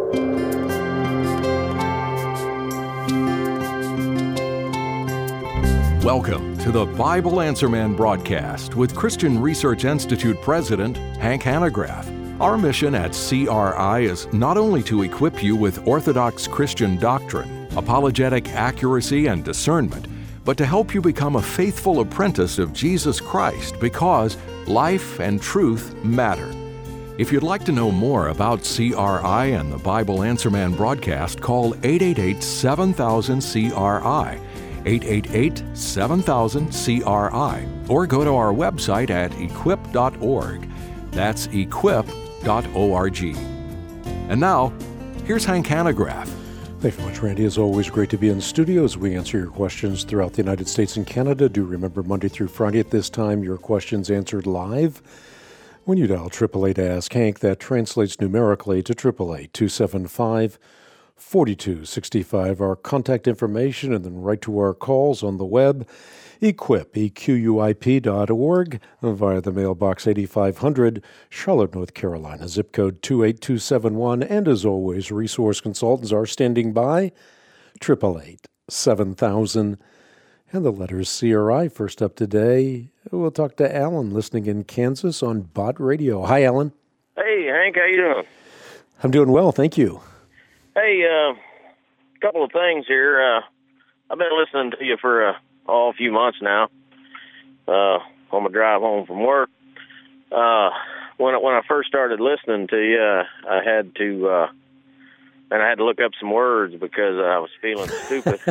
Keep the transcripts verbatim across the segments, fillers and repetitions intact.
Welcome to the Bible Answer Man broadcast with Christian Research Institute President Hank Hanegraaff. Our mission at C R I is not only to equip you with orthodox Christian doctrine, apologetic accuracy, and discernment, but to help you become a faithful apprentice of Jesus Christ because life and truth matter. If you'd like to know more about C R I and the Bible Answer Man broadcast, call eight eight eight, seven thousand, C R I, eight eight eight, seven thousand, C R I, or go to our website at equip dot org. That's equip dot org. And now, here's Hank Hanegraaff. Thanks very much, Randy. It's always great to be in the studio as we answer your questions throughout the United States and Canada. Do remember Monday through Friday at this time, your questions answered live. When you dial eight eight eight, ask Hank, that translates numerically to eight eight eight, two seven five, four two six five. Our contact information, and then right to our calls on the web, equip, E Q U I P dot org, via the mailbox eighty-five hundred, Charlotte, North Carolina, zip code two eight two seven one. And as always, resource consultants are standing by, eight eight eight, seven thousand. And the letters C R I. First up today, we'll talk to Alan, listening in Kansas on Bott Radio. Hi, Alan. Hey, Hank, how you doing? I'm doing well, thank you. Hey, a uh, couple of things here. Uh, I've been listening to you for uh, oh, a few months now uh, on my drive home from work. Uh, when, I, when I first started listening to you, uh, I had to, uh, and I had to look up some words because I was feeling stupid.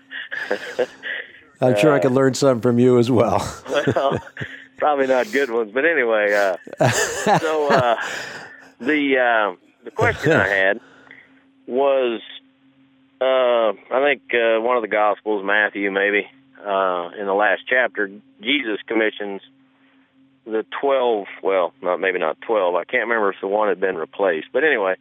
I'm sure uh, I could learn something from you as well. Well, probably not good ones, but anyway. Uh, so uh, the uh, the question I had was, uh, I think uh, one of the Gospels, Matthew maybe, uh, in the last chapter, Jesus commissions the twelve. Well, not maybe not twelve. I can't remember if the one had been replaced, but anyway.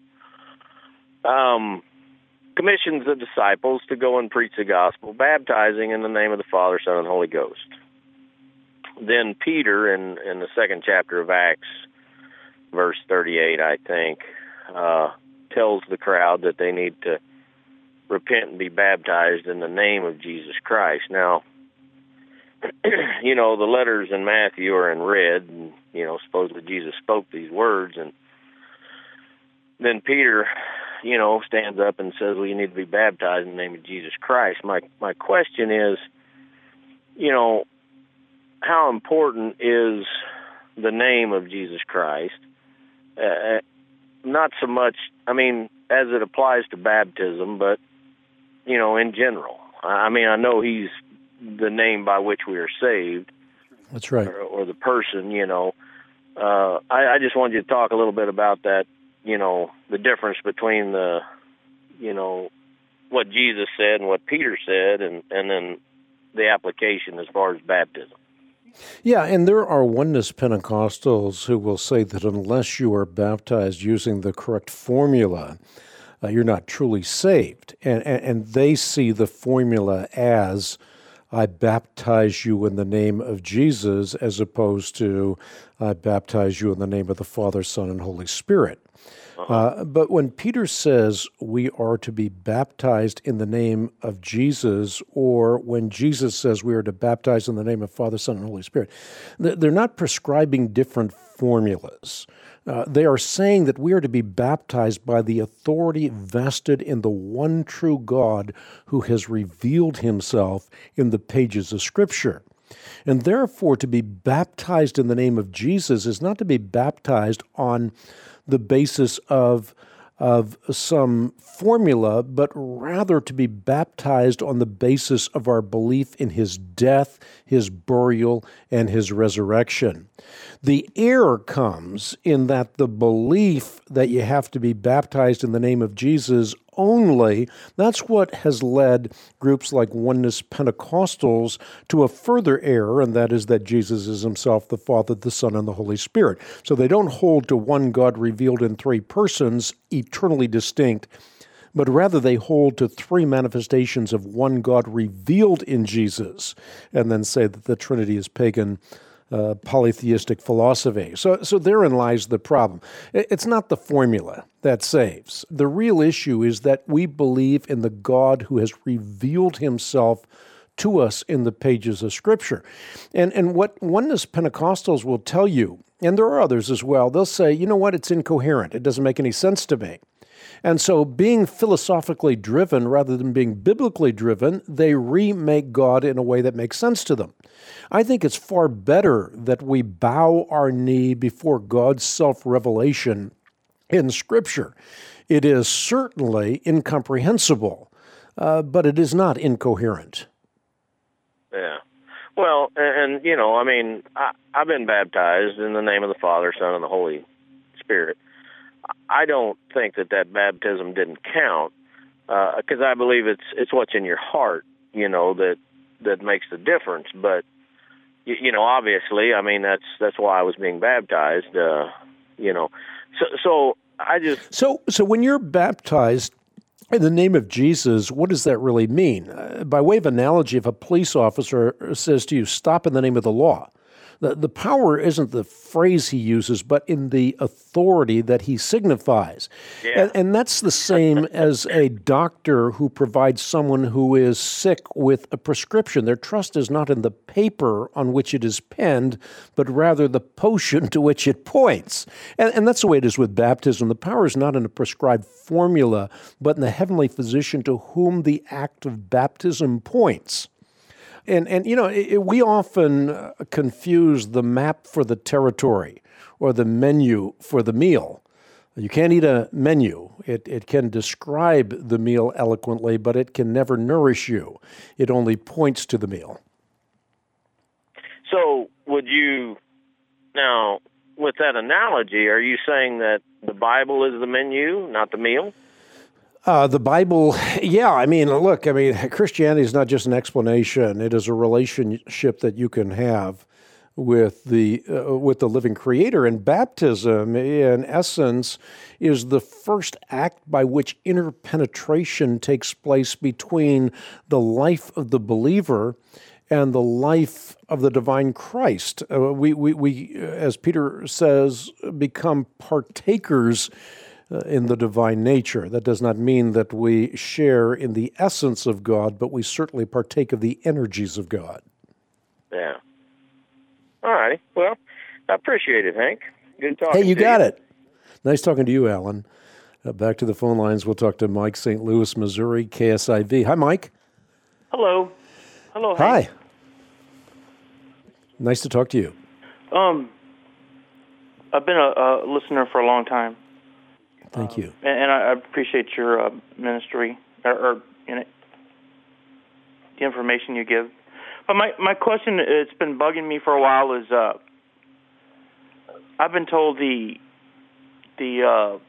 Um. commissions the disciples to go and preach the gospel, baptizing in the name of the Father, Son, and Holy Ghost. Then Peter, in, in the second chapter of Acts, verse thirty-eight, I think, uh, tells the crowd that they need to repent and be baptized in the name of Jesus Christ. Now, you know, the letters in Matthew are in red, and, you know, supposedly Jesus spoke these words, and then Peter, you know, stands up and says, well, you need to be baptized in the name of Jesus Christ. My my question is, you know, how important is the name of Jesus Christ? Uh, not so much, I mean, as it applies to baptism, but, you know, in general. I mean, I know he's the name by which we are saved. That's right. Or, or the person, you know. Uh, I, I just wanted you to talk a little bit about that. You know, the difference between the, you know, what Jesus said and what Peter said, and, and then the application as far as baptism. Yeah, and there are oneness Pentecostals who will say that unless you are baptized using the correct formula, uh, you're not truly saved. And, and, and they see the formula as, I baptize you in the name of Jesus, as opposed to, I baptize you in the name of the Father, Son, and Holy Spirit. Uh, but when Peter says we are to be baptized in the name of Jesus, or when Jesus says we are to baptize in the name of Father, Son, and Holy Spirit, they're not prescribing different formulas. Uh, they are saying that we are to be baptized by the authority vested in the one true God who has revealed himself in the pages of Scripture. And therefore, to be baptized in the name of Jesus is not to be baptized on the basis of, of some formula, but rather to be baptized on the basis of our belief in his death, his burial, and his resurrection. The error comes in that the belief that you have to be baptized in the name of Jesus only, that's what has led groups like Oneness Pentecostals to a further error, and that is that Jesus is himself the Father, the Son, and the Holy Spirit. So they don't hold to one God revealed in three persons, eternally distinct, but rather they hold to three manifestations of one God revealed in Jesus, and then say that the Trinity is pagan uh, polytheistic philosophy. So, so therein lies the problem. It's not the formula that saves. The real issue is that we believe in the God who has revealed himself to us in the pages of Scripture. And, and what oneness Pentecostals will tell you, and there are others as well, they'll say, you know what, it's incoherent. It doesn't make any sense to me. And so being philosophically driven rather than being biblically driven, they remake God in a way that makes sense to them. I think it's far better that we bow our knee before God's self-revelation in Scripture. It is certainly incomprehensible, uh, but it is not incoherent. Yeah. Well, and, and you know, I mean, I, I've been baptized in the name of the Father, Son, and the Holy Spirit. I don't think that that baptism didn't count, because uh, I believe it's it's what's in your heart, you know, that that makes the difference. But you, you know, obviously, I mean, that's that's why I was being baptized, uh, you know. So, so I just so so when you're baptized in the name of Jesus, what does that really mean? Uh, by way of analogy, if a police officer says to you, "Stop in the name of the law," The, the power isn't the phrase he uses, but in the authority that he signifies. Yeah. And, and that's the same as a doctor who provides someone who is sick with a prescription. Their trust is not in the paper on which it is penned, but rather the potion to which it points. And, and that's the way it is with baptism. The power is not in a prescribed formula, but in the heavenly physician to whom the act of baptism points. And, and you know, it, we often uh, confuse the map for the territory or the menu for the meal. You can't eat a menu. It, it can describe the meal eloquently, but it can never nourish you. It only points to the meal. So would you, now, with that analogy, are you saying that the Bible is the menu, not the meal? Uh, the Bible, yeah, I mean, look, I mean, Christianity is not just an explanation. It is a relationship that you can have with the uh, with the living Creator. And baptism, in essence, is the first act by which interpenetration takes place between the life of the believer and the life of the divine Christ. Uh, we, we, we, as Peter says, become partakers Uh, in the divine nature. That does not mean that we share in the essence of God, but we certainly partake of the energies of God. Yeah. All righty. Well, I appreciate it, Hank. Good talking Hey, you to got you. it. Nice talking to you, Alan. Uh, back to the phone lines. We'll talk to Mike, Saint Louis, Missouri, K S I V. Hi, Mike. Hello. Hello, Hank. Hi. Nice to talk to you. Um, I've been a, a listener for a long time. Thank you. Um, and, and I appreciate your uh, ministry or, or you know, the information you give. But my, my question, it's been bugging me for a while, is uh, I've been told the the uh,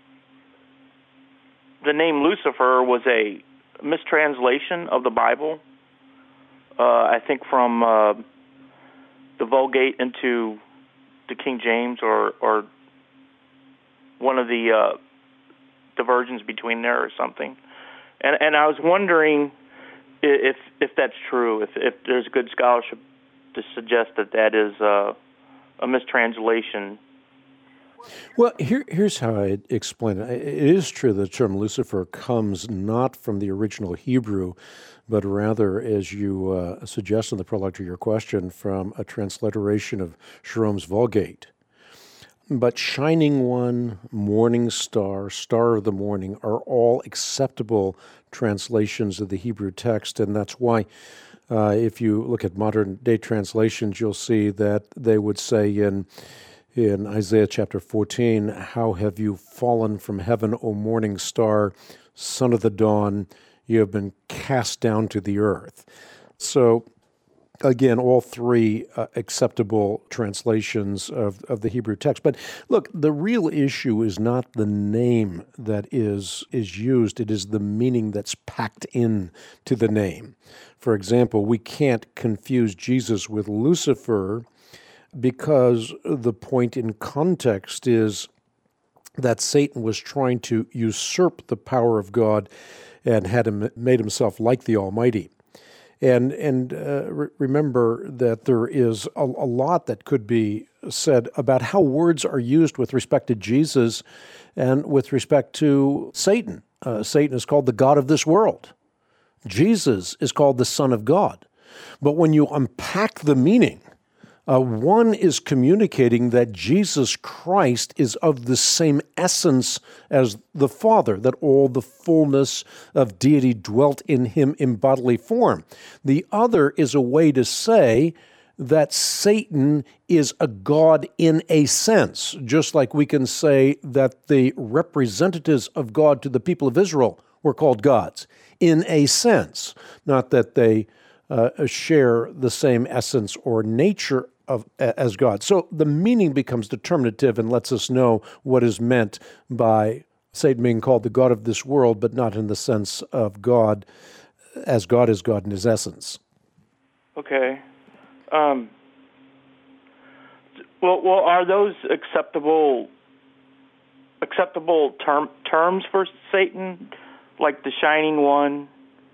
the name Lucifer was a mistranslation of the Bible. Uh, I think from uh, the Vulgate into the King James, or or one of the uh, diversions between there or something. And and I was wondering if if that's true, if if there's good scholarship to suggest that that is uh, a mistranslation. Well, here, here's how I explain it. It is true that the term Lucifer comes not from the original Hebrew, but rather, as you uh, suggest in the prologue to your question, from a transliteration of Jerome's Vulgate. But Shining One, Morning Star, Star of the Morning are all acceptable translations of the Hebrew text, and that's why uh, if you look at modern-day translations, you'll see that they would say in in Isaiah chapter fourteen, "How have you fallen from heaven, O morning star, son of the dawn? You have been cast down to the earth." So again, all three uh, acceptable translations of, of the Hebrew text. But look, the real issue is not the name that is is used. It is the meaning that's packed in to the name. For example, we can't confuse Jesus with Lucifer because the point in context is that Satan was trying to usurp the power of God and had him, made himself like the Almighty. And and uh, re- remember that there is a, a lot that could be said about how words are used with respect to Jesus and with respect to Satan. Uh, Satan is called the god of this world. Jesus is called the Son of God. But when you unpack the meaning, uh, one is communicating that Jesus Christ is of the same essence as the Father, that all the fullness of deity dwelt in him in bodily form. The other is a way to say that Satan is a god in a sense, just like we can say that the representatives of God to the people of Israel were called gods, in a sense, not that they uh, share the same essence or nature of as God. So the meaning becomes determinative and lets us know what is meant by Satan being called the god of this world, but not in the sense of God, as God is God in his essence. Okay. Um, well, well, are those acceptable acceptable term, terms for Satan, like the Shining One?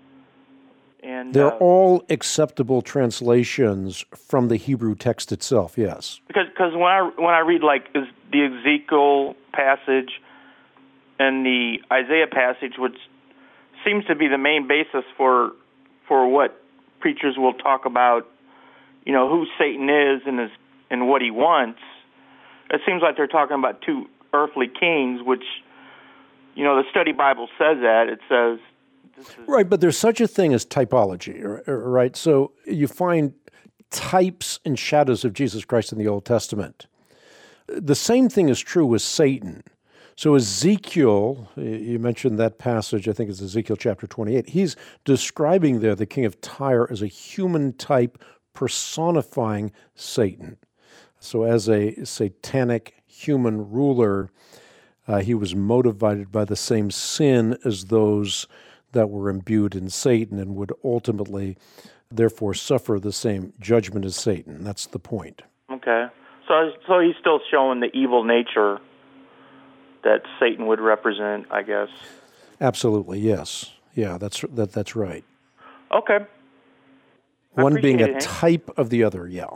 And They're uh, all acceptable translations from the Hebrew text itself. Yes, because because when I when I read like is the Ezekiel passage and the Isaiah passage, which seems to be the main basis for for what preachers will talk about, you know, who Satan is and his, and what he wants, it seems like they're talking about two earthly kings, which, you know, the Study Bible says that. It says... This is right, but there's such a thing as typology, right? So you find types and shadows of Jesus Christ in the Old Testament. The same thing is true with Satan. So Ezekiel, you mentioned that passage, I think it's Ezekiel chapter twenty-eight. He's describing there the king of Tyre as a human type personifying Satan. So as a satanic human ruler, uh, he was motivated by the same sin as those that were imbued in Satan and would ultimately, therefore, suffer the same judgment as Satan. That's the point. Okay. So, so he's still showing the evil nature that Satan would represent, I guess. Absolutely, yes. Yeah, that's that. That's right. Okay. I One being a it, type of the other, yeah.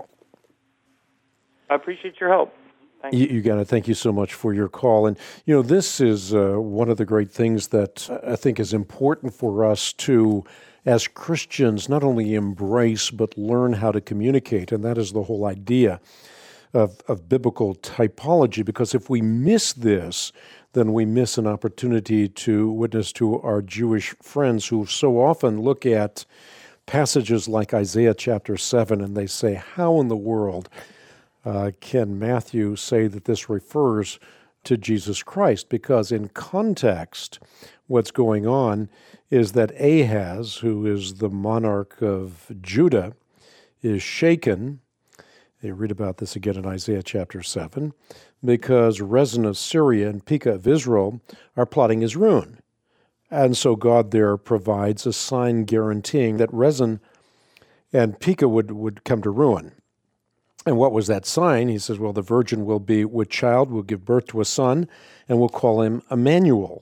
I appreciate your help. Thank You, you. you got it. Thank you so much for your call. And, you know, this is uh, one of the great things that I think is important for us to, as Christians, not only embrace, but learn how to communicate. And that is the whole idea of, of biblical typology. Because if we miss this, then we miss an opportunity to witness to our Jewish friends who so often look at passages like Isaiah chapter seven and they say, how in the world Uh, can Matthew say that this refers to Jesus Christ? Because in context, what's going on is that Ahaz, who is the monarch of Judah, is shaken. They read about this again in Isaiah chapter seven, because Rezin of Syria and Pekah of Israel are plotting his ruin. And so God there provides a sign guaranteeing that Rezin and Pekah would, would come to ruin. And what was that sign? He says, well, the virgin will be with child, will give birth to a son, and we'll call him Emmanuel.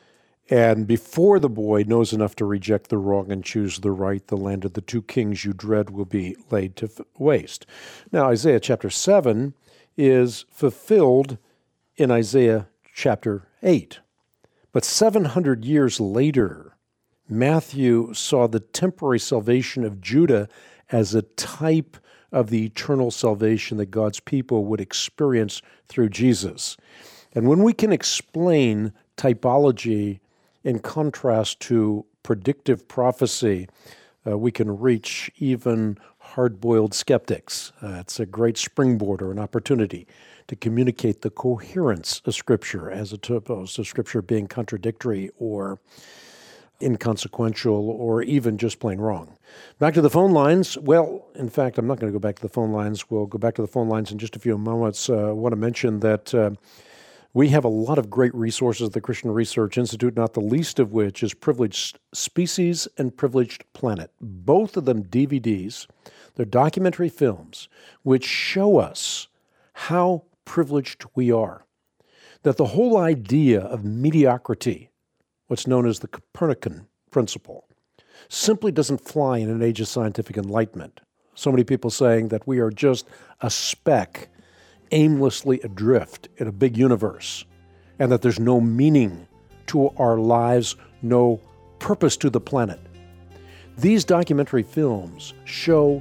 And before the boy knows enough to reject the wrong and choose the right, the land of the two kings you dread will be laid to waste. Now, Isaiah chapter seven is fulfilled in Isaiah chapter eight. But seven hundred years later, Matthew saw the temporary salvation of Judah as a type of the eternal salvation that God's people would experience through Jesus. And when we can explain typology in contrast to predictive prophecy, uh, we can reach even hard-boiled skeptics. Uh, it's a great springboard or an opportunity to communicate the coherence of Scripture as opposed to Scripture being contradictory or inconsequential or even just plain wrong. Back to the phone lines. Well, in fact, I'm not going to go back to the phone lines. We'll go back to the phone lines in just a few moments. Uh, I want to mention that uh, we have a lot of great resources at the Christian Research Institute, not the least of which is Privileged Species and Privileged Planet. Both of them D V Ds. They're documentary films which show us how privileged we are. That the whole idea of mediocrity, what's known as the Copernican principle, simply doesn't fly in an age of scientific enlightenment. So many people saying that we are just a speck aimlessly adrift in a big universe, and that there's no meaning to our lives, no purpose to the planet. These documentary films show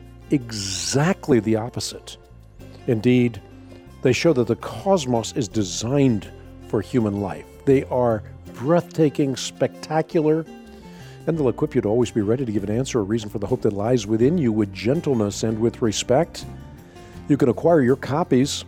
exactly the opposite. Indeed, they show that the cosmos is designed for human life. They are breathtaking, spectacular, and they'll equip you to always be ready to give an answer, a reason for the hope that lies within you with gentleness and with respect. You can acquire your copies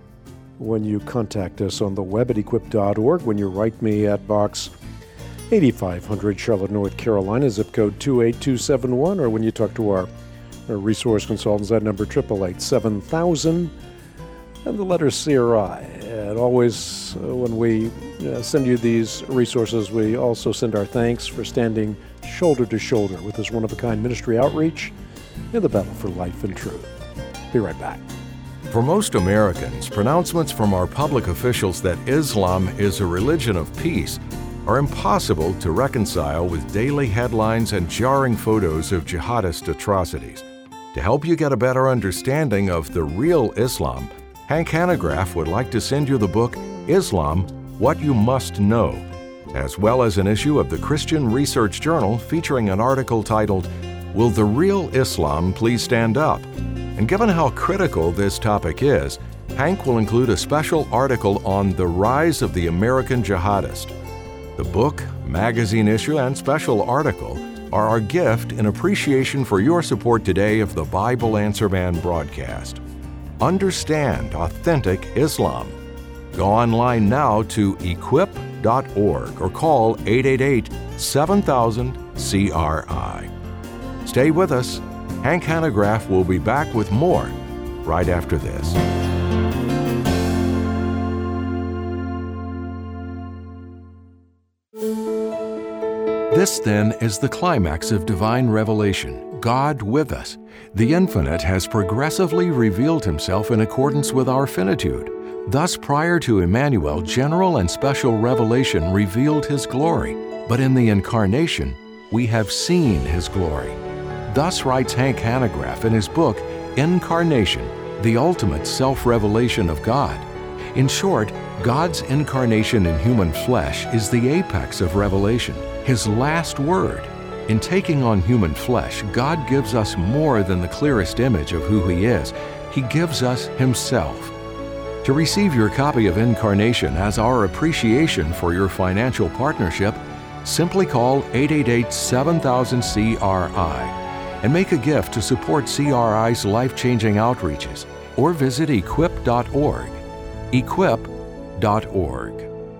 when you contact us on the web at equip dot org, when you write me at Box eighty-five hundred, Charlotte, North Carolina, zip code two eight two seven one, or when you talk to our, our resource consultants at number eight eight eight, seven thousand, and the letter C R I. And always, uh, when we uh, send you these resources, we also send our thanks for standing shoulder to shoulder with this one-of-a-kind ministry outreach in the battle for life and truth. Be right back. For most Americans, pronouncements from our public officials that Islam is a religion of peace are impossible to reconcile with daily headlines and jarring photos of jihadist atrocities. To help you get a better understanding of the real Islam, Hank Hanegraaff would like to send you the book, Islam, What You Must Know, as well as an issue of the Christian Research Journal featuring an article titled, Will the Real Islam Please Stand Up? And given how critical this topic is, Hank will include a special article on the rise of the American jihadist. The book, magazine issue, and special article are our gift in appreciation for your support today of the Bible Answer Man broadcast. Understand authentic Islam. Go online now to equip dot org or call eight eight eight, seven thousand, C R I. Stay with us. Hank Hanegraaff will be back with more right after this. This, then, is the climax of divine revelation, God with us. The Infinite has progressively revealed Himself in accordance with our finitude. Thus, prior to Emmanuel, general and special revelation revealed His glory, but in the Incarnation, we have seen His glory. Thus writes Hank Hanegraaff in his book, Incarnation, the Ultimate Self-Revelation of God. In short, God's incarnation in human flesh is the apex of revelation, His last word. In taking on human flesh, God gives us more than the clearest image of who He is. He gives us Himself. To receive your copy of Incarnation as our appreciation for your financial partnership, simply call eight eight eight, seven thousand, C R I and make a gift to support C R I's life-changing outreaches, or visit equip dot org. equip dot org.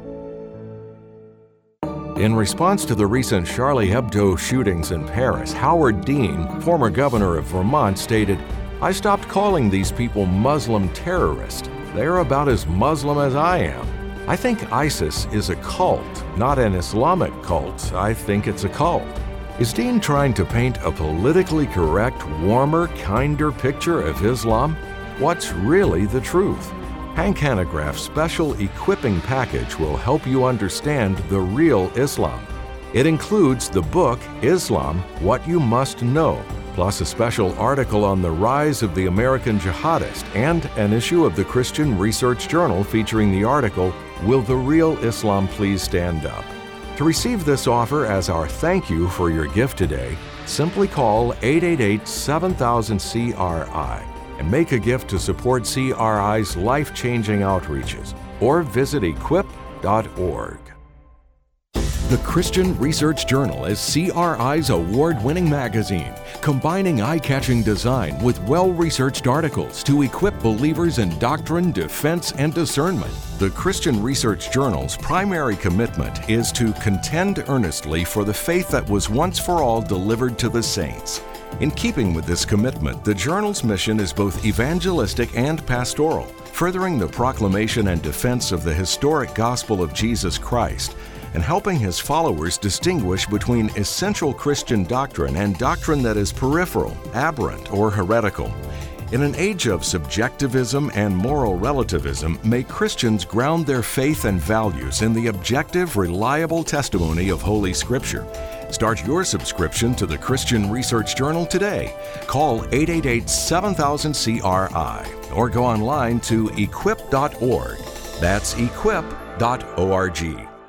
In response to the recent Charlie Hebdo shootings in Paris, Howard Dean, former governor of Vermont, stated, "I stopped calling these people Muslim terrorists. They're about as Muslim as I am. I think ISIS is a cult, not an Islamic cult. I think it's a cult." Is Dean trying to paint a politically correct, warmer, kinder picture of Islam? What's really the truth? Hank Hanegraaff's special equipping package will help you understand the real Islam. It includes the book, Islam, What You Must Know, plus a special article on the rise of the American jihadist and an issue of the Christian Research Journal featuring the article, Will the Real Islam Please Stand Up? To receive this offer as our thank you for your gift today, simply call eight eight eight, seven thousand, C R I and make a gift to support C R I's life-changing outreaches, or visit equip dot org. The Christian Research Journal is C R I's award-winning magazine, combining eye-catching design with well-researched articles to equip believers in doctrine, defense, and discernment. The Christian Research Journal's primary commitment is to contend earnestly for the faith that was once for all delivered to the saints. In keeping with this commitment, the journal's mission is both evangelistic and pastoral, furthering the proclamation and defense of the historic gospel of Jesus Christ, and helping His followers distinguish between essential Christian doctrine and doctrine that is peripheral, aberrant, or heretical. In an age of subjectivism and moral relativism, may Christians ground their faith and values in the objective, reliable testimony of Holy Scripture. Start your subscription to the Christian Research Journal today. Call eight eight eight, seven thousand, C R I or go online to equip dot org. That's equip dot org.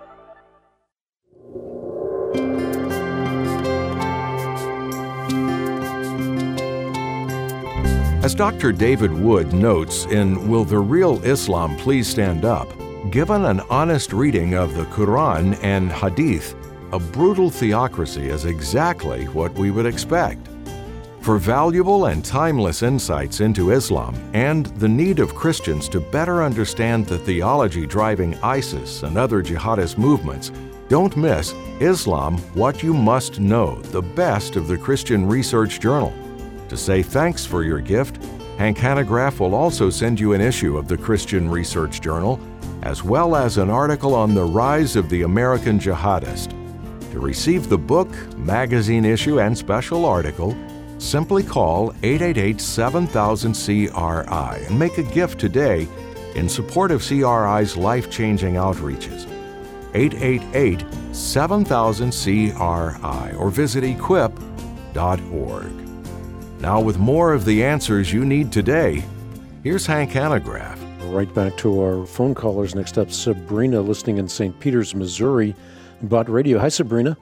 As Doctor David Wood notes in Will the Real Islam Please Stand Up?, given an honest reading of the Quran and Hadith, a brutal theocracy is exactly what we would expect. For valuable and timeless insights into Islam and the need of Christians to better understand the theology driving ISIS and other jihadist movements, don't miss Islam, What You Must Know, the best of the Christian Research Journal. To say thanks for your gift, Hank Hanegraaff will also send you an issue of the Christian Research Journal, as well as an article on the rise of the American jihadist. To receive the book, magazine issue, and special article, simply call eight eight eight, seven thousand, C R I and make a gift today in support of C R I's life-changing outreaches. eight eight eight, seven thousand, C R I or visit equip dot org. Now, with more of the answers you need today, here's Hank Hanegraaff. Right back to our phone callers. Next up, Sabrina, listening in Saint Peters, Missouri, Bott Radio. Hi, Sabrina.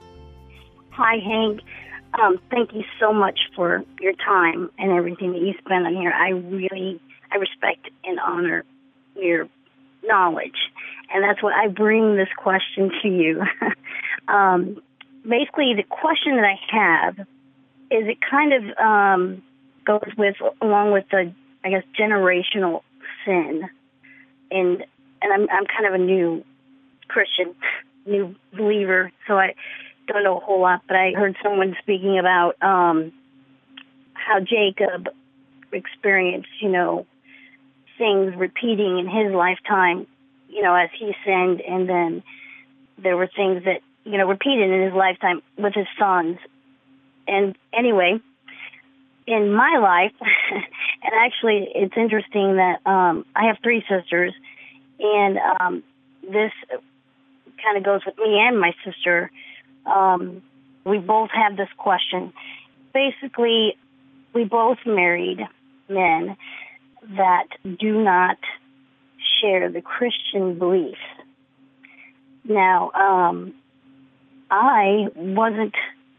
Hi, Hank. Um, thank you so much for your time and everything that you spend on here. I really, I respect and honor your knowledge, and that's why I bring this question to you. um, basically, the question that I have is it kind of um, goes with, along with the, I guess, generational sin. And and I'm I'm kind of a new Christian, new believer, so I don't know a whole lot, but I heard someone speaking about um, how Jacob experienced, you know, things repeating in his lifetime, you know, as he sinned, and then there were things that, you know, repeated in his lifetime with his sons. And anyway, in my life, and actually it's interesting that um, I have three sisters, and um, this kind of goes with me and my sister. Um, we both have this question. Basically, we both married men that do not share the Christian beliefs. Now, um, I wasn't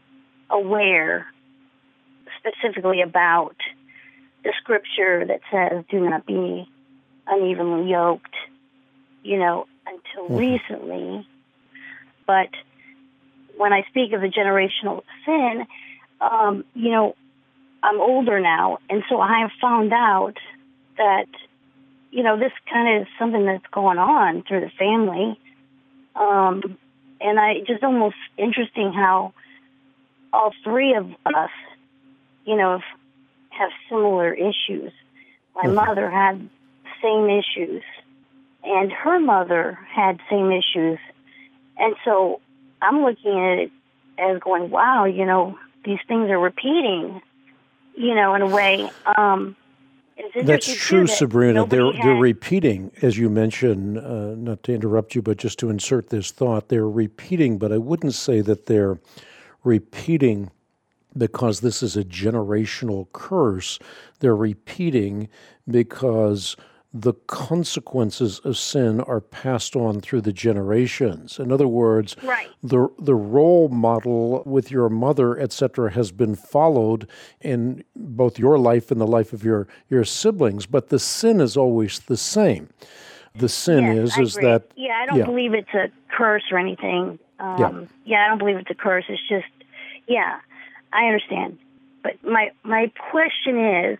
aware specifically about the scripture that says do not be unevenly yoked, you know, until mm-hmm. recently. But when I speak of the generational sin, um, you know, I'm older now, and so I have found out that, you know, this kind of is something that's going on through the family. Um, and I just almost interesting how all three of us, you know, have, have similar issues. My mm-hmm. mother had same issues, and her mother had same issues. And so I'm looking at it as going, wow, you know, these things are repeating, you know, in a way. Um, That's true, Sabrina. They're, had... they're repeating, as you mentioned, uh, not to interrupt you, but just to insert this thought, they're repeating, but I wouldn't say that they're repeating because this is a generational curse. They're repeating because the consequences of sin are passed on through the generations. In other words, right. the the role model with your mother, et cetera, has been followed in both your life and the life of your, your siblings, but the sin is always the same. The sin yes, is is agree. that... Yeah, I don't yeah. believe it's a curse or anything. Um, yeah. yeah, I don't believe it's a curse. It's just, yeah, I understand. But my my question is,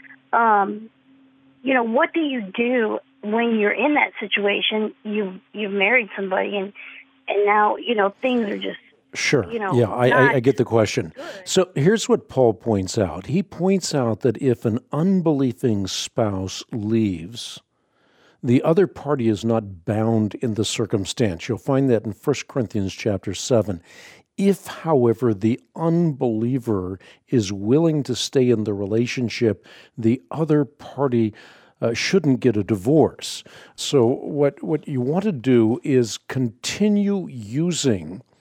um, you know, what do you do when you're in that situation? You've you've married somebody, and and now you know things are just sure. You know, yeah, I, I, I get the question. Good. So here's what Paul points out. He points out that if an unbelieving spouse leaves, the other party is not bound in the circumstance. You'll find that in First Corinthians chapter seven. If, however, the unbeliever is willing to stay in the relationship, the other party uh, shouldn't get a divorce. So what, what you want to do is continue using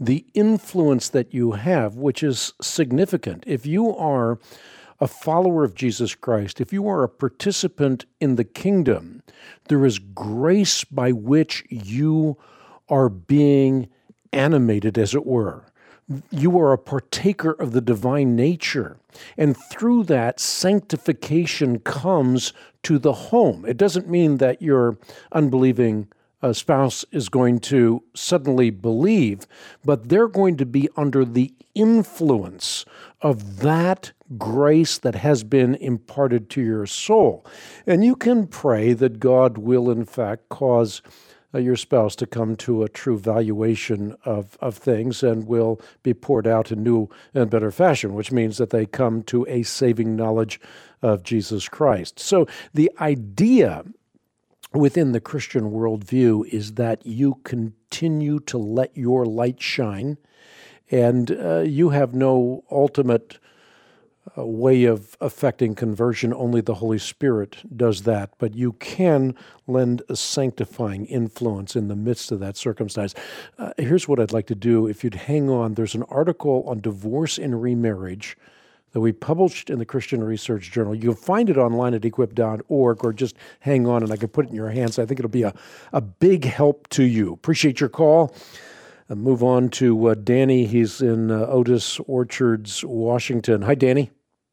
the influence that you have, which is significant. If you are a follower of Jesus Christ, if you are a participant in the kingdom, there is grace by which you are being animated, as it were. You are a partaker of the divine nature, and through that, sanctification comes to the home. It doesn't mean that your unbelieving uh, spouse is going to suddenly believe, but they're going to be under the influence of that grace that has been imparted to your soul. And you can pray that God will, in fact, cause uh, your spouse to come to a true valuation of, of things and will be poured out in new and better fashion, which means that they come to a saving knowledge of Jesus Christ. So the idea within the Christian worldview is that you continue to let your light shine, and uh, you have no ultimate uh, way of affecting conversion. Only the Holy Spirit does that, but you can lend a sanctifying influence in the midst of that circumstance. Uh, here's what I'd like to do. If you'd hang on, there's an article on divorce and remarriage that we published in the Christian Research Journal. You can find it online at equip dot org, or just hang on and I can put it in your hands. I think it'll be a, a big help to you. Appreciate your call. Uh, move on to uh, Danny. He's in uh, Otis Orchards, Washington. Hi, Danny.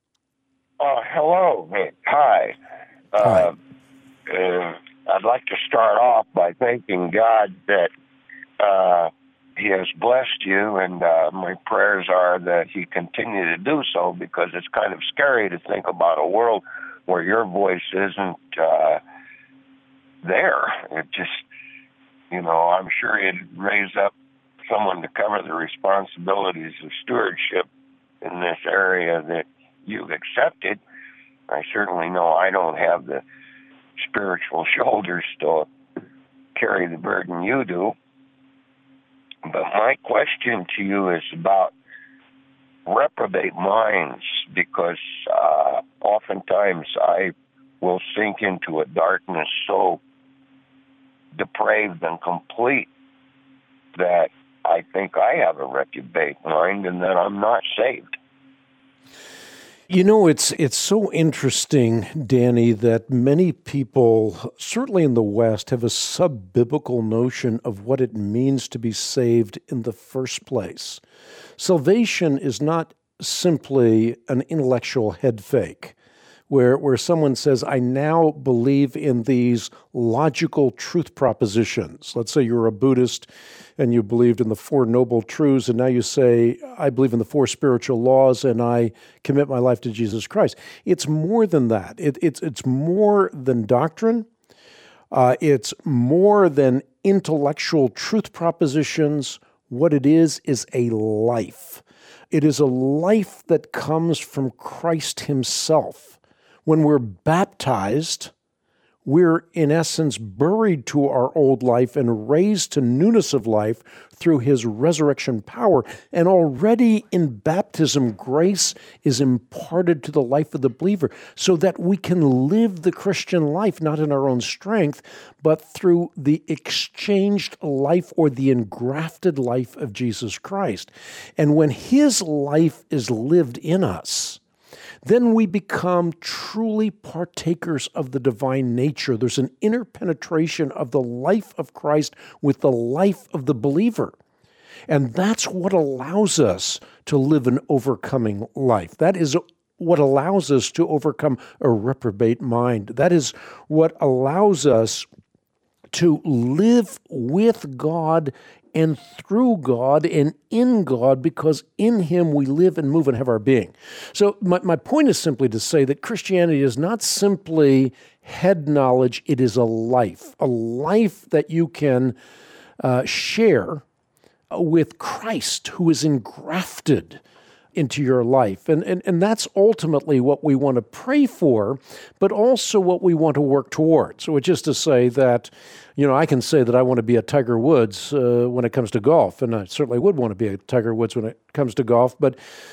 Uh, hello, Nick. Hi. Hi. Uh, uh, I'd like to start off by thanking God that uh, He has blessed you, and uh, my prayers are that He continue to do so, because it's kind of scary to think about a world where your voice isn't uh, there. It just, you know, I'm sure He'd raise up someone to cover the responsibilities of stewardship in this area that you've accepted. I certainly know I don't have the spiritual shoulders to carry the burden you do. But my question to you is about reprobate minds, because uh, oftentimes I will sink into a darkness so depraved and complete that I think I have a reprobate mind and that I'm not saved. You know, it's it's so interesting, Danny, that many people, certainly in the West, have a sub-biblical notion of what it means to be saved in the first place. Salvation is not simply an intellectual head fake, where, where someone says, I now believe in these logical truth propositions. Let's say you're a Buddhist and you believed in the Four Noble Truths, and now you say, I believe in the four spiritual laws, and I commit my life to Jesus Christ. It's more than that. It, it's, it's more than doctrine. Uh, it's more than intellectual truth propositions. What it is is a life. It is a life that comes from Christ Himself. When we're baptized, we're in essence buried to our old life and raised to newness of life through His resurrection power. And already in baptism, grace is imparted to the life of the believer so that we can live the Christian life not in our own strength, but through the exchanged life or the engrafted life of Jesus Christ. And when His life is lived in us, then we become truly partakers of the divine nature. There's an interpenetration of the life of Christ with the life of the believer. And that's what allows us to live an overcoming life. That is what allows us to overcome a reprobate mind. That is what allows us to live with God and through God and in God, because in Him we live and move and have our being. So my, my point is simply to say that Christianity is not simply head knowledge, it is a life, a life that you can uh, share with Christ, who is engrafted into your life. And, and and that's ultimately what we want to pray for, but also what we want to work towards. So which is to say that, you know, I can say that I want to be a Tiger Woods uh, when it comes to golf, and I certainly would want to be a Tiger Woods when it comes to golf, but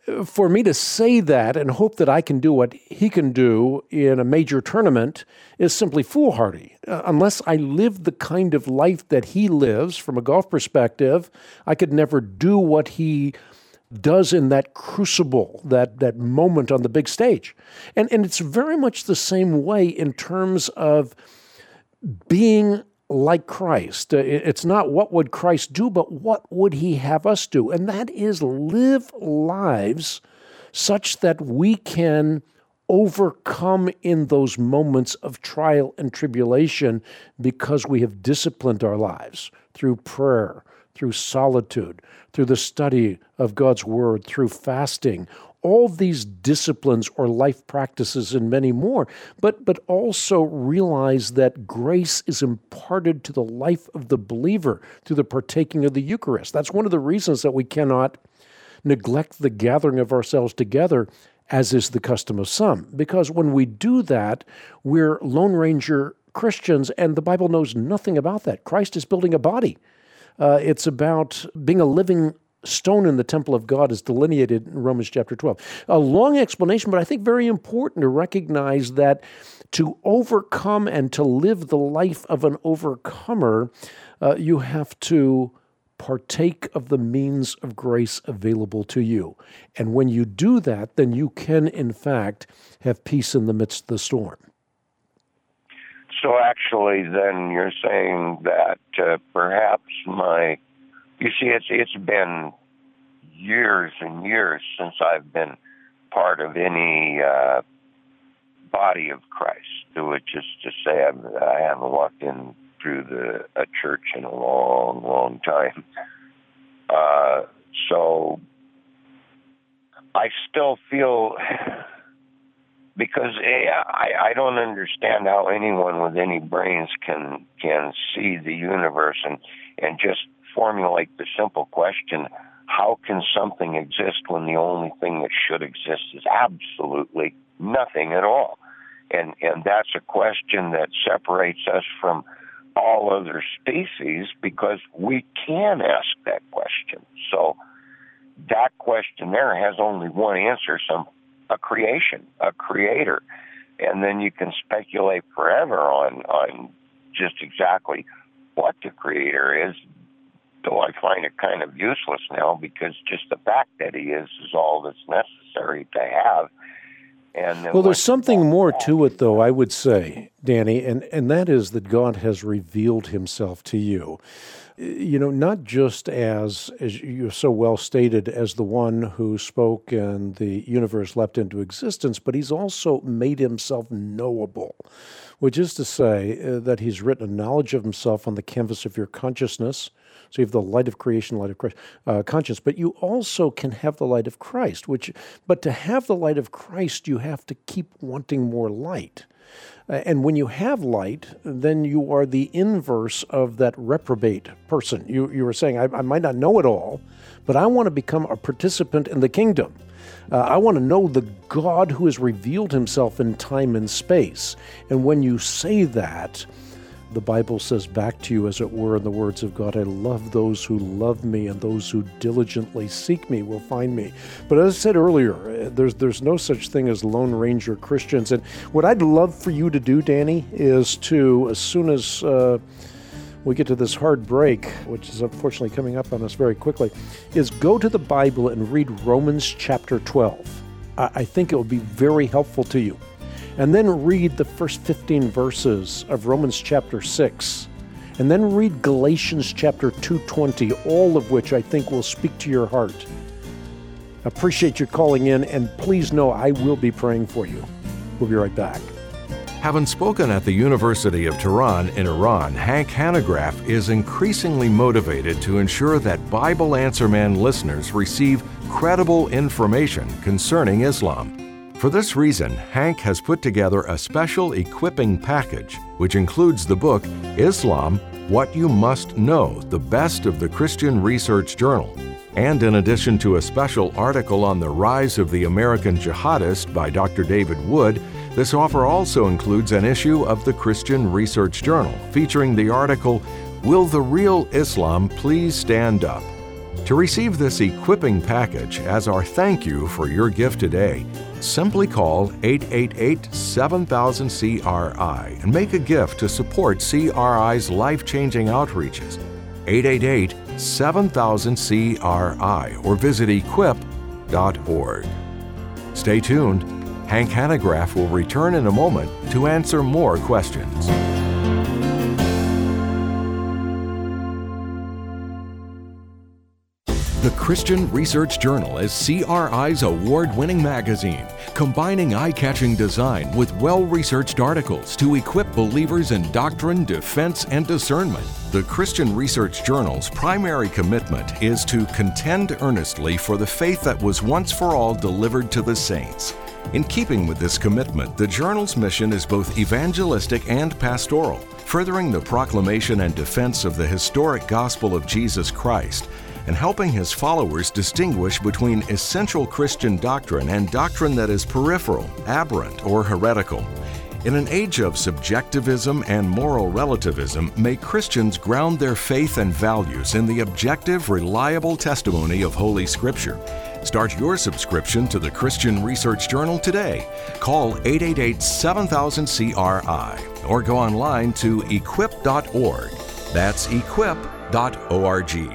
for me to say that and hope that I can do what he can do in a major tournament is simply foolhardy. Uh, unless I live the kind of life that he lives from a golf perspective, I could never do what he does in that crucible, that that moment on the big stage. And, and it's very much the same way in terms of being like Christ. It's not what would Christ do, but what would he have us do? And that is live lives such that we can overcome in those moments of trial and tribulation because we have disciplined our lives through prayer, through solitude, through the study of God's Word, through fasting, all these disciplines or life practices and many more, but but also realize that grace is imparted to the life of the believer through the partaking of the Eucharist. That's one of the reasons that we cannot neglect the gathering of ourselves together, as is the custom of some, because when we do that, we're Lone Ranger Christians, and the Bible knows nothing about that. Christ is building a body. Uh, it's about being a living stone in the temple of God, as delineated in Romans chapter twelve. A long explanation, but I think very important to recognize that to overcome and to live the life of an overcomer, uh, you have to partake of the means of grace available to you. And when you do that, then you can, in fact, have peace in the midst of the storm. So actually, then you're saying that uh, perhaps my, you see, it's it's been years and years since I've been part of any uh, body of Christ, which is to say I've, I haven't walked in through the a church in a long, long time. Uh, so I still feel... Because I, I don't understand how anyone with any brains can can see the universe and, and just formulate the simple question, how can something exist when the only thing that should exist is absolutely nothing at all? And and that's a question that separates us from all other species because we can ask that question. So that question there has only one answer, some a creation, a creator. And then you can speculate forever on, on just exactly what the creator is, though I find it kind of useless now because just the fact that he is is all that's necessary to have. And well, there's something more to it, though, I would say, Danny, and, and that is that God has revealed himself to you. You know, not just as, as you so well stated, as the one who spoke and the universe leapt into existence, but he's also made himself knowable, which is to say uh, that he's written a knowledge of himself on the canvas of your consciousness. So you have the light of creation, light of Christ, uh, conscience, but you also can have the light of Christ, which, but to have the light of Christ, you have to keep wanting more light. Uh, and when you have light, then you are the inverse of that reprobate person. You, you were saying, I, I might not know it all, but I want to become a participant in the kingdom. Uh, I want to know the God who has revealed himself in time and space. And when you say that, the Bible says back to you, as it were, in the words of God, I love those who love me, and those who diligently seek me will find me. But as I said earlier, there's there's no such thing as Lone Ranger Christians. And what I'd love for you to do, Danny, is to, as soon as uh, we get to this hard break, which is unfortunately coming up on us very quickly, is go to the Bible and read Romans chapter twelve. I, I think it will be very helpful to you. And then read the first fifteen verses of Romans chapter six. And then read Galatians chapter two twenty, all of which I think will speak to your heart. I appreciate your calling in, and please know I will be praying for you. We'll be right back. Having spoken at the University of Tehran in Iran, Hank Hanegraaff is increasingly motivated to ensure that Bible Answer Man listeners receive credible information concerning Islam. For this reason, Hank has put together a special equipping package, which includes the book, Islam, What You Must Know, the Best of the Christian Research Journal. And in addition to a special article on the rise of the American jihadist by Doctor David Wood, this offer also includes an issue of the Christian Research Journal, featuring the article, Will the Real Islam Please Stand Up? To receive this equipping package as our thank you for your gift today, simply call eight eight eight, seven thousand, C R I and make a gift to support C R I's life-changing outreaches. eight eight eight, seven thousand, C R I or visit equip dot org. Stay tuned. Hank Hanegraaff will return in a moment to answer more questions. The Christian Research Journal is C R I's award-winning magazine, combining eye-catching design with well-researched articles to equip believers in doctrine, defense, and discernment. The Christian Research Journal's primary commitment is to contend earnestly for the faith that was once for all delivered to the saints. In keeping with this commitment, the journal's mission is both evangelistic and pastoral, furthering the proclamation and defense of the historic gospel of Jesus Christ, and helping his followers distinguish between essential Christian doctrine and doctrine that is peripheral, aberrant, or heretical. In an age of subjectivism and moral relativism, may Christians ground their faith and values in the objective, reliable testimony of Holy Scripture. Start your subscription to the Christian Research Journal today. Call eight eight eight, seven thousand, C R I or go online to equip dot org. That's equip dot org.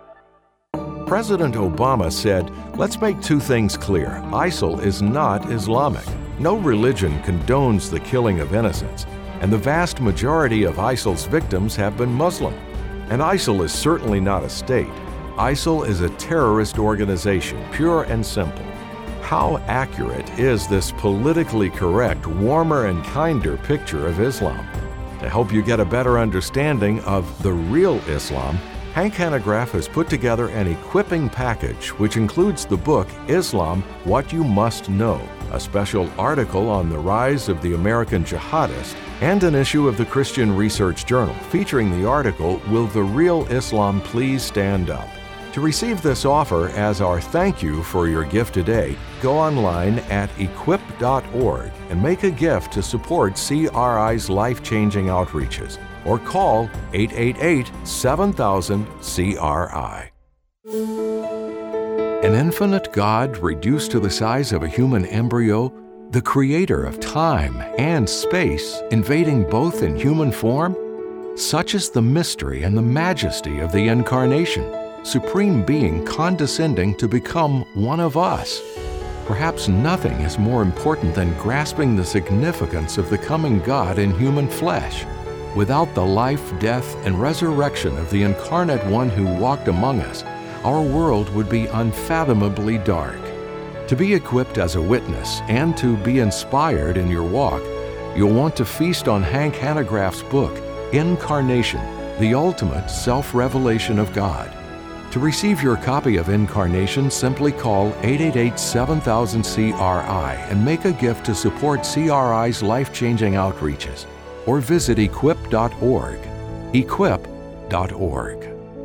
President Obama said, "Let's make two things clear. ISIL is not Islamic. No religion condones the killing of innocents, and the vast majority of ISIL's victims have been Muslim. And ISIL is certainly not a state. ISIL is a terrorist organization, pure and simple." How accurate is this politically correct, warmer and kinder picture of Islam? To help you get a better understanding of the real Islam, Hank Hanegraaff has put together an equipping package which includes the book Islam, What You Must Know, a special article on the rise of the American jihadist, and an issue of the Christian Research Journal featuring the article, Will the Real Islam Please Stand Up? To receive this offer as our thank you for your gift today, go online at equip dot org and make a gift to support C R I's life-changing outreaches, or call eight eight eight, seven thousand, C R I. An infinite God reduced to the size of a human embryo, the creator of time and space invading both in human form? Such is the mystery and the majesty of the Incarnation, Supreme Being condescending to become one of us. Perhaps nothing is more important than grasping the significance of the coming God in human flesh. Without the life, death, and resurrection of the incarnate one who walked among us, our world would be unfathomably dark. To be equipped as a witness and to be inspired in your walk, you'll want to feast on Hank Hanegraaff's book, Incarnation, the Ultimate Self-Revelation of God. To receive your copy of Incarnation, simply call eight eight eight, seven thousand, C R I and make a gift to support C R I's life-changing outreaches, or visit equip dot org. equip dot org.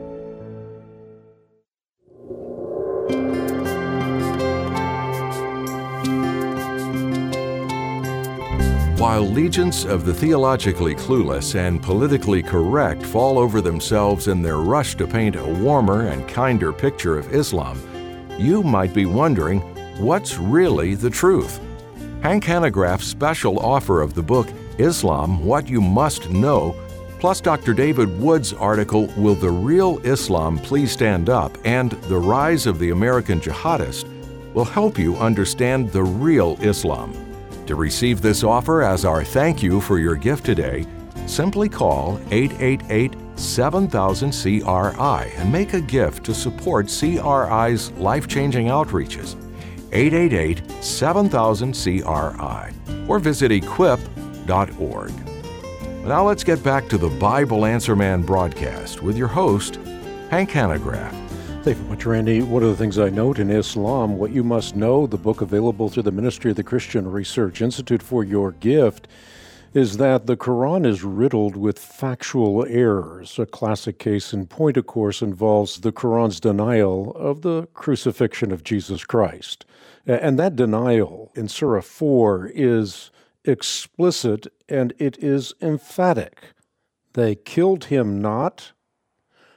While legions of the theologically clueless and politically correct fall over themselves in their rush to paint a warmer and kinder picture of Islam, you might be wondering, what's really the truth? Hank Hanegraaff's special offer of the book Islam, What You Must Know, plus Doctor David Wood's article, Will the Real Islam Please Stand Up? And The Rise of the American Jihadist, will help you understand the real Islam. To receive this offer as our thank you for your gift today, simply call eight eight eight, seven thousand, C R I and make a gift to support C R I's life-changing outreaches. eight eight eight, seven thousand, C R I or visit equip dot org. Now let's get back to the Bible Answer Man broadcast with your host, Hank Hanegraaff. Thank you very much, Randy. One of the things I note in Islam, What You Must Know, the book available through the Ministry of the Christian Research Institute for your gift, is that the Quran is riddled with factual errors. A classic case in point, of course, involves the Quran's denial of the crucifixion of Jesus Christ. And that denial in Surah four is explicit and it is emphatic. They killed him not,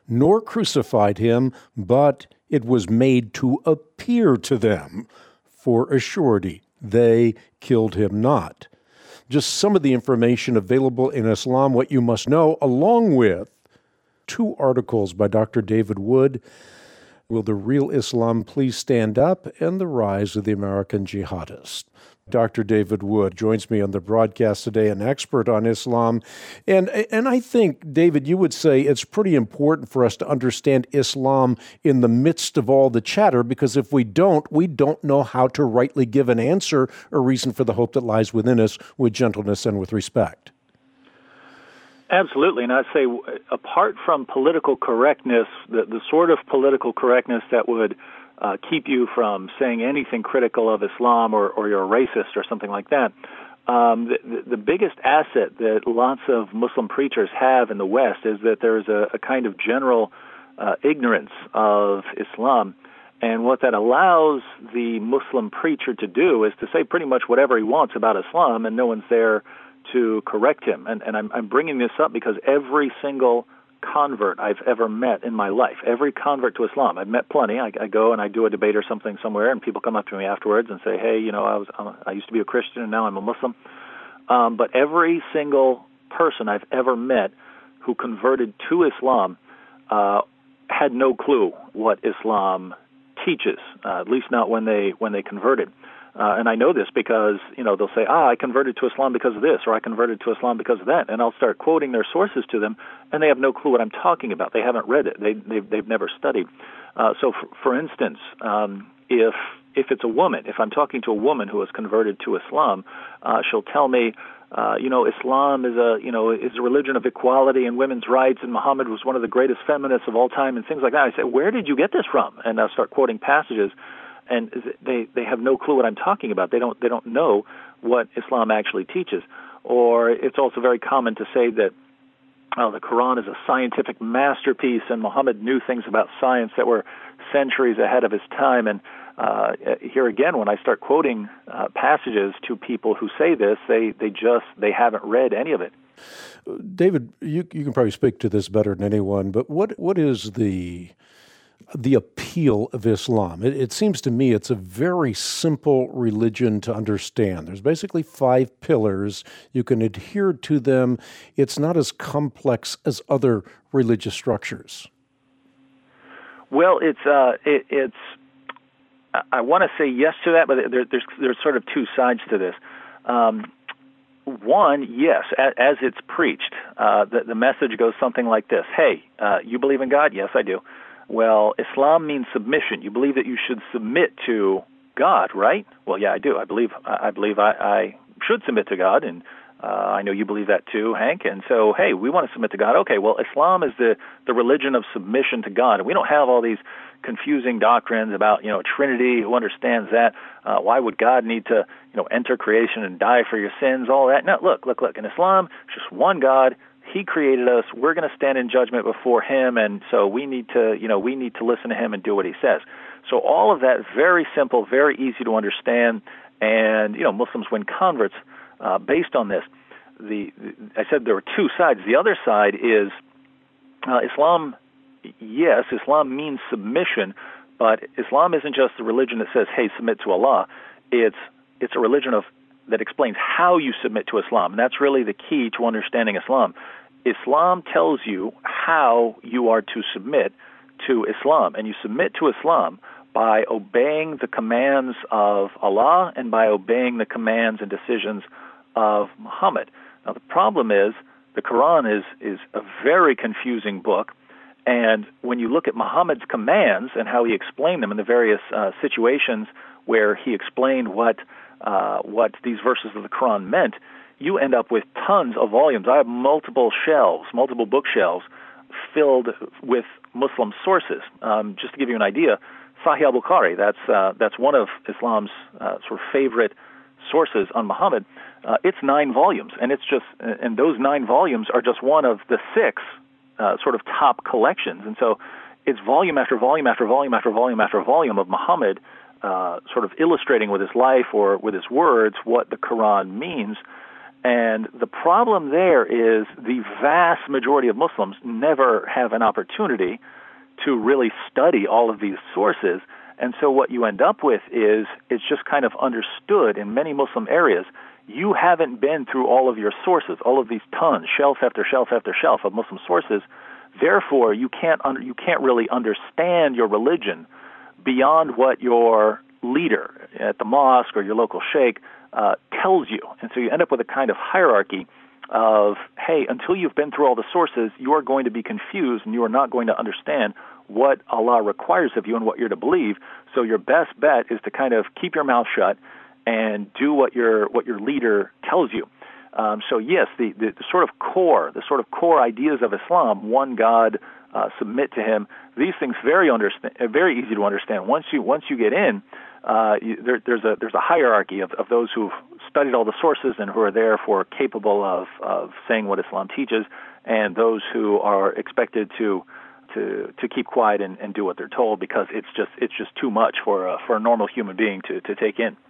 nor crucified him, but it was made to appear to them. For a surety, they killed him not. Just some of the information available in Islam, What You Must Know, along with two articles by Doctor David Wood, Will the Real Islam Please Stand Up? And The Rise of the American Jihadist. Doctor David Wood joins me on the broadcast today, an expert on Islam. And, and I think, David, you would say it's pretty important for us to understand Islam in the midst of all the chatter, because if we don't, we don't know how to rightly give an answer or reason for the hope that lies within us with gentleness and with respect. Absolutely, and I'd say apart from political correctness, the, the sort of political correctness that would uh, keep you from saying anything critical of Islam or, or you're a racist or something like that, um, the, the biggest asset that lots of Muslim preachers have in the West is that there's a, a kind of general uh, ignorance of Islam. And what that allows the Muslim preacher to do is to say pretty much whatever he wants about Islam, and no one's there to correct him. And, and I'm, I'm bringing this up because every single convert I've ever met in my life, every convert to Islam, I've met plenty. I, I go and I do a debate or something somewhere, and people come up to me afterwards and say, hey, you know, I was I'm, I used to be a Christian and now I'm a Muslim. Um, but every single person I've ever met who converted to Islam uh, had no clue what Islam teaches, uh, at least not when they when they converted. Uh, and I know this because, you know, they'll say, ah, I converted to Islam because of this, or I converted to Islam because of that. And I'll start quoting their sources to them, and they have no clue what I'm talking about. They haven't read it. They, they've, they've never studied. Uh, so, for, for instance, um, if if it's a woman, if I'm talking to a woman who has converted to Islam, uh, she'll tell me, uh, you know, Islam is a, you know, is a religion of equality and women's rights, and Muhammad was one of the greatest feminists of all time, and things like that. I say, where did you get this from? And I'll start quoting passages. And they, they have no clue what I'm talking about. They don't they don't know what Islam actually teaches. Or it's also very common to say that oh, the Quran is a scientific masterpiece, and Muhammad knew things about science that were centuries ahead of his time. And uh, here again, when I start quoting uh, passages to people who say this, they, they just they haven't read any of it. David, you you can probably speak to this better than anyone, but what what is the the appeal of Islam? It, it seems to me it's a very simple religion to understand. There's basically five pillars. You can adhere to them. It's not as complex as other religious structures. Well, it's uh, it, it's. I want to say yes to that, but there, there's there's sort of two sides to this. Um, one, yes, as, as it's preached, uh, the, the message goes something like this: Hey, uh, you believe in God? Yes, I do. Well, Islam means submission. You believe that you should submit to God, right? Well, yeah, I do. I believe I believe I, I should submit to God, and uh, I know you believe that too, Hank. And so, hey, we want to submit to God. Okay, well, Islam is the, the religion of submission to God, and we don't have all these confusing doctrines about, you know, Trinity. Who understands that? Uh, why would God need to, you know, enter creation and die for your sins? All that. No, look, look, look. In Islam, it's just one God. He created us. We're going to stand in judgment before Him, and so we need to, you know, we need to listen to Him and do what He says. So all of that, very simple, very easy to understand, and you know, Muslims win converts uh, based on this. The, the I said there were two sides. The other side is uh, Islam. Yes, Islam means submission, but Islam isn't just a religion that says, "Hey, submit to Allah." It's it's a religion of that explains how you submit to Islam, and that's really the key to understanding Islam. Islam tells you how you are to submit to Islam, and you submit to Islam by obeying the commands of Allah and by obeying the commands and decisions of Muhammad. Now, the problem is the Quran is is a very confusing book, and when you look at Muhammad's commands and how he explained them in the various uh, situations where he explained what uh, what these verses of the Quran meant, you end up with tons of volumes. I have multiple shelves, multiple bookshelves filled with Muslim sources. Um, just to give you an idea, Sahih al-Bukhari, that's uh, that's one of Islam's uh, sort of favorite sources on Muhammad. Uh, it's nine volumes, and it's just and those nine volumes are just one of the six uh, sort of top collections. And so it's volume after volume after volume after volume after volume of Muhammad uh, sort of illustrating with his life or with his words what the Quran means. And the problem there is the vast majority of Muslims never have an opportunity to really study all of these sources. And so what you end up with is it's just kind of understood in many Muslim areas. You haven't been through all of your sources, all of these tons, shelf after shelf after shelf of Muslim sources. Therefore, you can't under, you can't really understand your religion beyond what your leader at the mosque or your local sheikh uh, tells you. And so you end up with a kind of hierarchy of, hey, until you've been through all the sources, you are going to be confused and you are not going to understand what Allah requires of you and what you're to believe. So your best bet is to kind of keep your mouth shut and do what your what your leader tells you. Um, so yes, the, the, the sort of core, the sort of core ideas of Islam, one God, uh, submit to Him. These things very understand, very easy to understand. Once you once you get in, uh, you, there, there's a there's a hierarchy of, of those who've studied all the sources and who are therefore capable of, of saying what Islam teaches, and those who are expected to to to keep quiet and, and do what they're told because it's just it's just too much for a, for a normal human being to, to take in.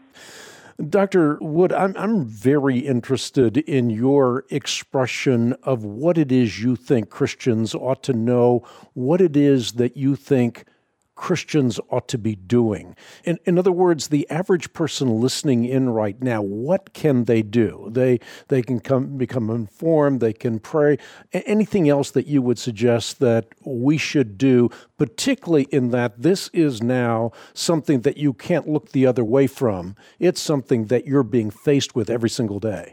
Doctor Wood, I'm I'm very interested in your expression of what it is you think Christians ought to know, what it is that you think Christians ought to be doing. In, in other words, the average person listening in right now, what can they do? They they can come become informed, they can pray. Anything else that you would suggest that we should do, particularly in that this is now something that you can't look the other way from. It's something that you're being faced with every single day.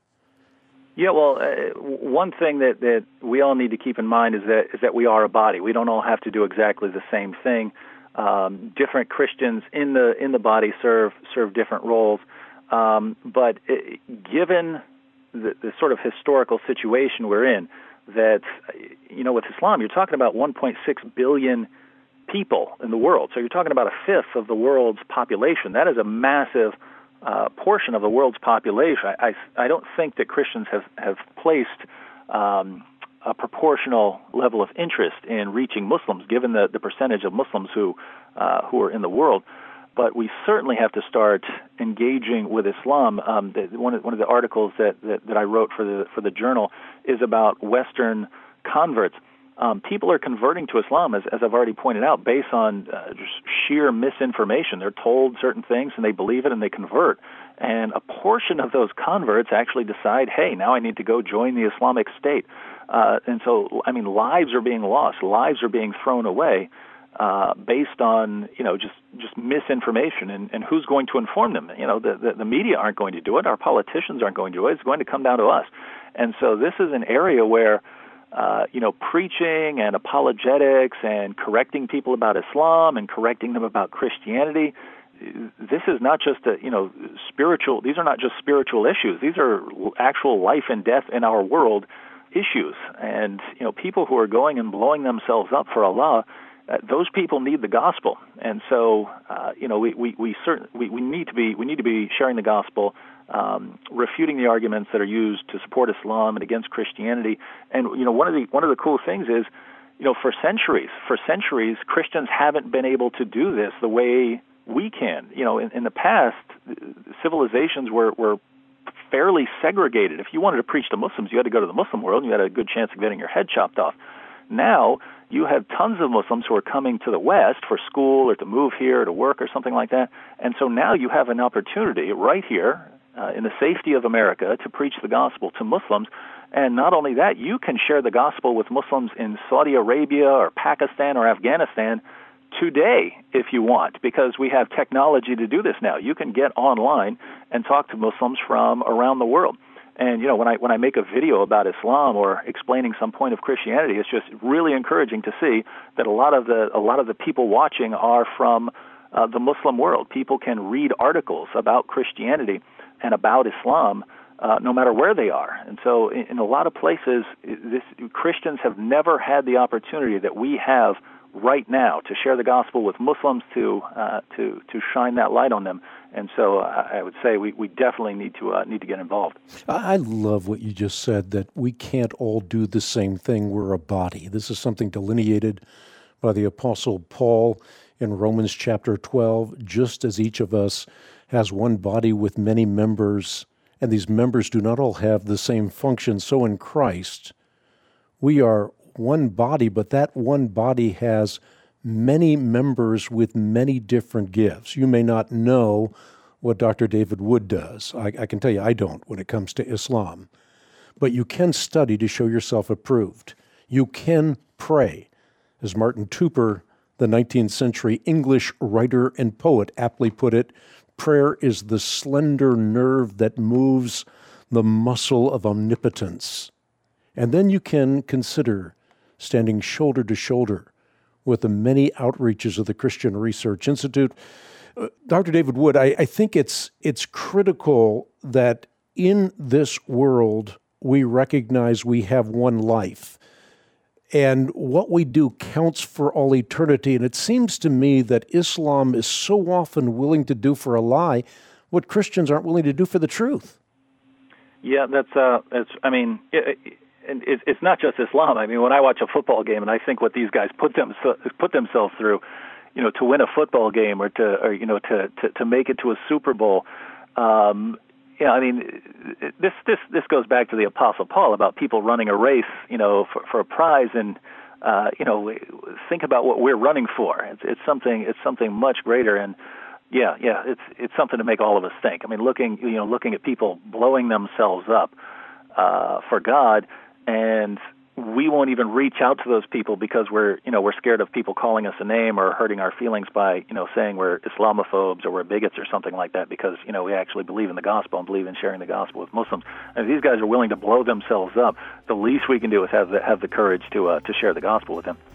Yeah, well, uh, one thing that, that we all need to keep in mind is that is that we are a body. We don't all have to do exactly the same thing. Um, different Christians in the in the body serve serve different roles. Um, but it, given the, the sort of historical situation we're in, that you know, with Islam, you're talking about one point six billion people in the world. So you're talking about a fifth of the world's population. That is a massive Uh, portion of the world's population. I, I, I don't think that Christians have, have placed um, a proportional level of interest in reaching Muslims, given the, the percentage of Muslims who uh, who are in the world. But we certainly have to start engaging with Islam. Um, the, one, of, one of the articles that, that, that I wrote for the for the journal is about Western converts. Um, people are converting to Islam, as, as I've already pointed out, based on uh, just sheer misinformation. They're told certain things and they believe it and they convert. And a portion of those converts actually decide, hey, now I need to go join the Islamic State. Uh, and so, I mean, lives are being lost. Lives are being thrown away uh, based on, you know, just, just misinformation. And, and who's going to inform them? You know, the, the, the media aren't going to do it. Our politicians aren't going to do it. It's going to come down to us. And so this is an area where Uh, you know, preaching and apologetics and correcting people about Islam and correcting them about Christianity. This is not just a, you know, spiritual, these are not just spiritual issues. These are actual life and death in our world issues. And, you know, people who are going and blowing themselves up for Allah, uh, those people need the gospel. And so, uh, you know, we, we, we, certain, we, we need to be, we need to be sharing the gospel, Um, refuting the arguments that are used to support Islam and against Christianity. And you know, one of the one of the cool things is, you know, for centuries, for centuries, Christians haven't been able to do this the way we can. You know, in, in the past, civilizations were were fairly segregated. If you wanted to preach to Muslims, you had to go to the Muslim world, and you had a good chance of getting your head chopped off. Now, you have tons of Muslims who are coming to the West for school or to move here or to work or something like that. And so now you have an opportunity right here, Uh, in the safety of America, to preach the gospel to Muslims. And not only that, you can share the gospel with Muslims in Saudi Arabia or Pakistan or Afghanistan today if you want, because we have technology to do this now. You can get online and talk to Muslims from around the world. And you know, when I when I make a video about Islam or explaining some point of Christianity, it's just really encouraging to see that a lot of the a lot of the people watching are from uh, the Muslim world. People can read articles about Christianity and about Islam, uh, no matter where they are. And so in, in a lot of places, this, Christians have never had the opportunity that we have right now to share the gospel with Muslims, to uh, to to shine that light on them. And so uh, I would say we, we definitely need to uh, need to get involved. I love what you just said, that we can't all do the same thing. We're a body. This is something delineated by the Apostle Paul in Romans chapter twelve, just as each of us has one body with many members, and these members do not all have the same function. So in Christ, we are one body, but that one body has many members with many different gifts. You may not know what Doctor David Wood does. I, I can tell you I don't when it comes to Islam. But you can study to show yourself approved. You can pray. As Martin Tupper, the nineteenth century English writer and poet, aptly put it, prayer is the slender nerve that moves the muscle of omnipotence. And then you can consider standing shoulder to shoulder with the many outreaches of the Christian Research Institute. Uh, Doctor David Wood, I, I think it's it's critical that in this world we recognize we have one life, and what we do counts for all eternity. And it seems to me that Islam is so often willing to do for a lie what Christians aren't willing to do for the truth. Yeah, that's, uh, that's I mean, it, it, And it's not just Islam. I mean, when I watch a football game and I think what these guys put them put themselves through, you know, to win a football game or to, or, you know, to, to, to make it to a Super Bowl, um, yeah, I mean, this this this goes back to the Apostle Paul about people running a race, you know, for, for a prize, and uh, you know, think about what we're running for. It's, it's something it's something much greater, and yeah, yeah, it's it's something to make all of us think. I mean, looking you know, looking at people blowing themselves up uh, for God. And we won't even reach out to those people because we're, you know, we're scared of people calling us a name or hurting our feelings by, you know, saying we're Islamophobes or we're bigots or something like that because, you know, we actually believe in the gospel and believe in sharing the gospel with Muslims. And if these guys are willing to blow themselves up, the least we can do is have the, have the courage to uh, to share the gospel with them.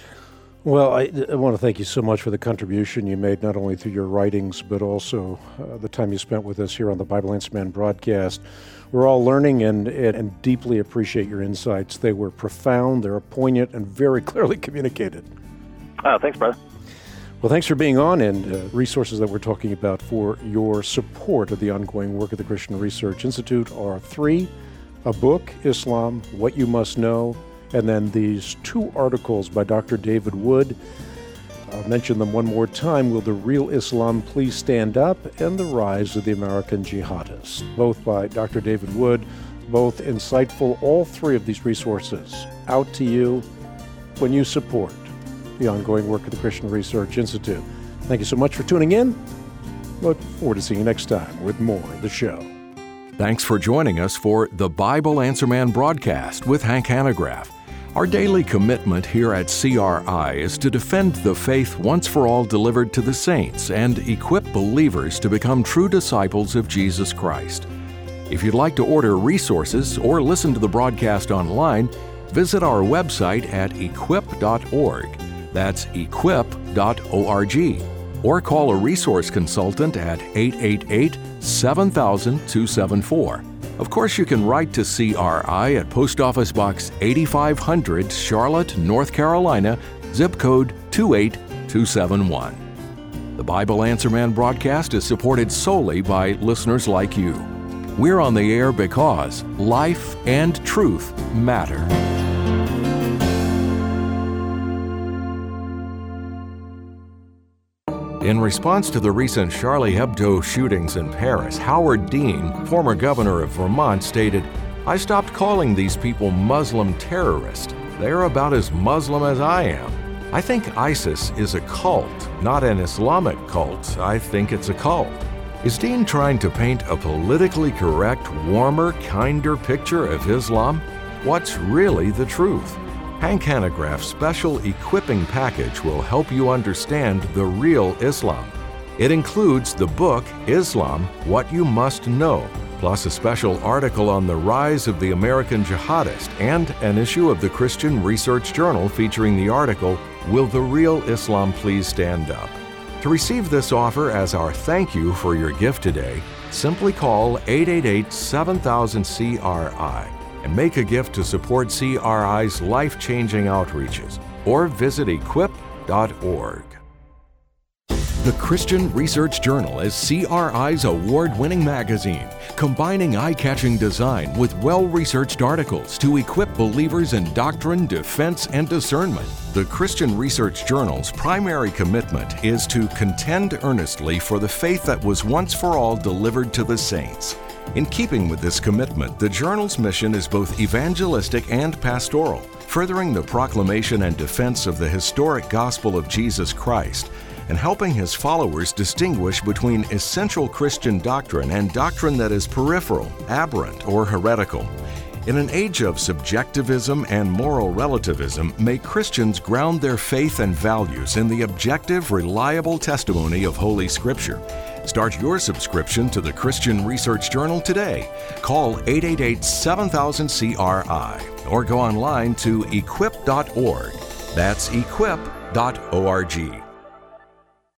Well, I, I want to thank you so much for the contribution you made, not only through your writings, but also uh, the time you spent with us here on the Bible Answer Man broadcast. We're all learning and, and, and deeply appreciate your insights. They were profound, they're poignant, and very clearly communicated. Oh, thanks, brother. Well, thanks for being on, and uh, resources that we're talking about for your support of the ongoing work of the Christian Research Institute are three, a book, Islam, What You Must Know, and then these two articles by Doctor David Wood. I'll mention them one more time. Will the Real Islam Please Stand Up? And The Rise of the American Jihadists, both by Doctor David Wood, both insightful. All three of these resources out to you when you support the ongoing work of the Christian Research Institute. Thank you so much for tuning in. Look forward to seeing you next time with more of the show. Thanks for joining us for the Bible Answer Man broadcast with Hank Hanegraaff. Our daily commitment here at C R I is to defend the faith once for all delivered to the saints and equip believers to become true disciples of Jesus Christ. If you'd like to order resources or listen to the broadcast online, visit our website at equip dot org. That's equip dot org. Or call a resource consultant at eight eight eight, seven thousand, two seven four. Of course, you can write to C R I at Post Office Box eighty-five hundred, Charlotte, North Carolina, zip code two eight two seven one. The Bible Answer Man broadcast is supported solely by listeners like you. We're on the air because life and truth matter. In response to the recent Charlie Hebdo shootings in Paris, Howard Dean, former governor of Vermont, stated, "I stopped calling these people Muslim terrorists. They're about as Muslim as I am. I think ISIS is a cult, not an Islamic cult. I think it's a cult." Is Dean trying to paint a politically correct, warmer, kinder picture of Islam? What's really the truth? Hank Hanegraaff's special equipping package will help you understand the real Islam. It includes the book, Islam, What You Must Know, plus a special article on the rise of the American jihadist and an issue of the Christian Research Journal featuring the article, Will the Real Islam Please Stand Up? To receive this offer as our thank you for your gift today, simply call eight eight eight, seven thousand, C R I. and make a gift to support C R I's life-changing outreaches, or visit equip dot org. The Christian Research Journal is C R I's award-winning magazine, combining eye-catching design with well-researched articles to equip believers in doctrine, defense, and discernment. The Christian Research Journal's primary commitment is to contend earnestly for the faith that was once for all delivered to the saints. In keeping with this commitment, the Journal's mission is both evangelistic and pastoral, furthering the proclamation and defense of the historic gospel of Jesus Christ, and helping his followers distinguish between essential Christian doctrine and doctrine that is peripheral, aberrant, or heretical. In an age of subjectivism and moral relativism, may Christians ground their faith and values in the objective, reliable testimony of Holy Scripture. Start your subscription to the Christian Research Journal today. Call eight eight eight, seven thousand, C R I or go online to equip dot org. That's equip dot org.